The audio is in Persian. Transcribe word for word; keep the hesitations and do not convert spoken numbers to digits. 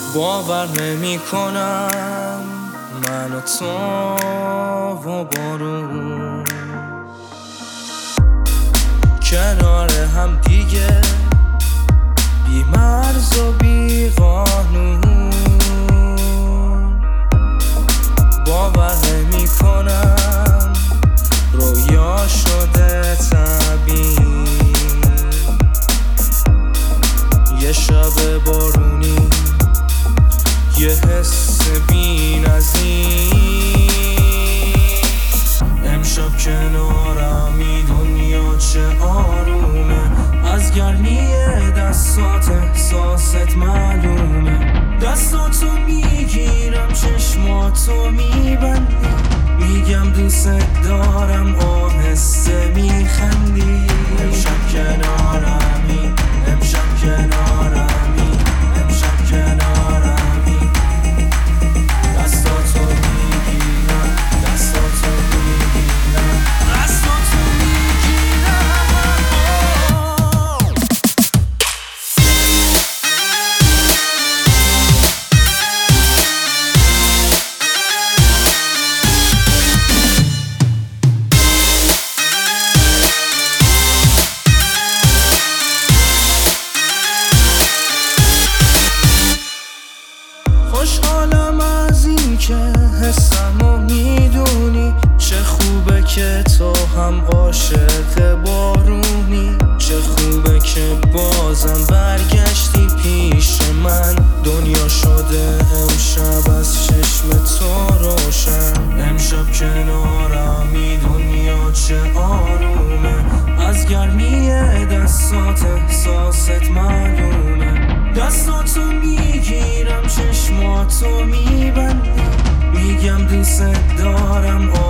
باور نمی کنم من و تو و بارون کنار هم دیگه، بی مرز و بی قانون. باور نمی کنم رویا شده تعبیر، یه شب بارونی، یه حس بی نظیر. امشب کنارمی دنیا چه آرومه، از گرمی دستات احساست معلومه. دستاتو میگیرم چشماتو میبندی، میگم دوست دارم آهسته میخندی. امشب کنارمی، امشب کنارمی، امشب کنارمی. دستاتو میگیرم، دستاتو میگیرم، دستاتو میگیرم. خوشحالم از این که حسمو میدونی، چه خوبه که تو هم عاشق بارونی. چه خوبه که بازم برگشتی پیش من، دنیا شده امشب از چشم تو روشن. امشب کنارمی دنیا چه آرومه، از گرمی دستات احساست معلومه. دستاتو میگیرم چشماتو میبندی، میگم دوست دارم